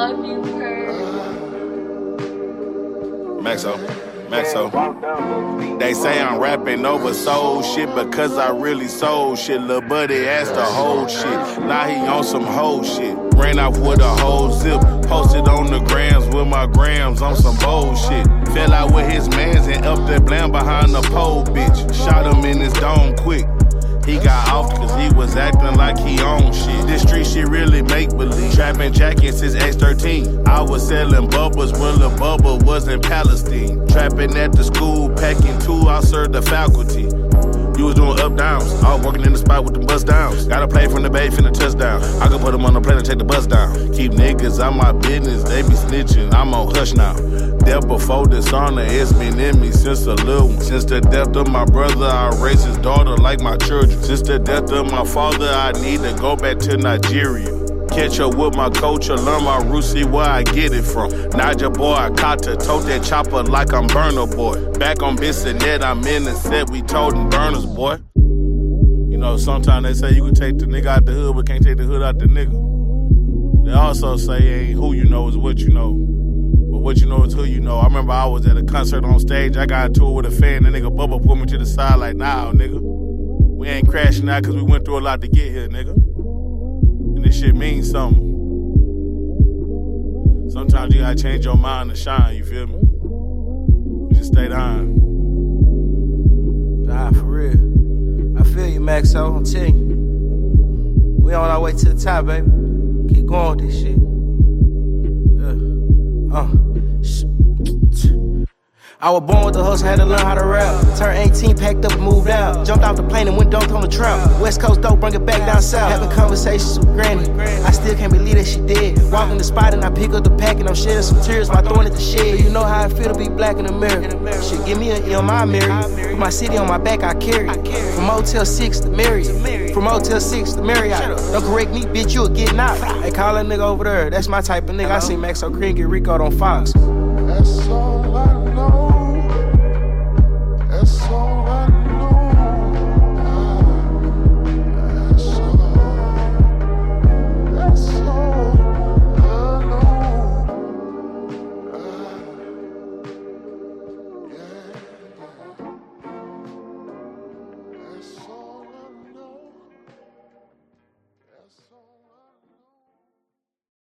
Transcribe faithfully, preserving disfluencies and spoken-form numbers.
love you, Kurt. Maxo, Maxo. They say I'm rapping over soul shit because I really sold shit. Lil' buddy asked the whole shit. Now he on some whole shit. Ran off with a whole zip. Posted on the grams with my grams on some bullshit. Fell out with his mans and up that blam behind the pole, bitch. Shot him in his dome quick. He got off cause he was acting like he owned shit. This street shit really make believe. Trapping jackets since age thirteen. I was selling bubbles when the bubble was in Palestine. Trapping at the school, packing two, I served the faculty. You was doing up downs. I was working in the spot with the bus downs. Gotta play from the bay, finna touchdown. I could put them on the plane and take the bus down. Keep niggas on my business, they be snitching. I'm on hush now. Death before dishonor, it's been in me since a little one. Since the death of my brother, I raised his daughter like my children. Since the death of my father, I need to go back to Nigeria. Catch up with my culture, learn my roots, see where I get it from. Niger boy, I caught to tote that chopper like I'm Burner Boy. Back on Bissonnet, I'm in the set, we toting burners, boy. You know, sometimes they say you can take the nigga out the hood, but can't take the hood out the nigga. They also say ain't who you know is what you know. But what you know is who you know. I remember I was at a concert on stage, I got into it with a fan, the nigga Bubba pulled me to the side like, nah, nigga. We ain't crashing out cause we went through a lot to get here, nigga. This shit means something. Sometimes you gotta change your mind to shine, you feel me? You just stay down. Nah, for real. I feel you, Maxo. I'm telling you. We on our way to the top, baby. Keep going with this shit. Yeah. Uh. I was born with the hustle, had to learn how to rap. Turned eighteen, packed up and moved out. Jumped off the plane and went dunked on the trap. West Coast dope, bring it back down south. Having conversations with Granny. I still can't believe that she dead. Walk in the spot and I pick up the pack and I'm shedding some tears while throwing it to shed. You know how I feel to be black in America. Shit, give me an M, I marry. With my city on my back, I carry. From Motel six to Marriott. From Motel six to Marriott. Don't correct me, bitch, you'll get knocked. Hey, call that nigga over there. That's my type of nigga. I see Maxo Cream get Rico on Fox.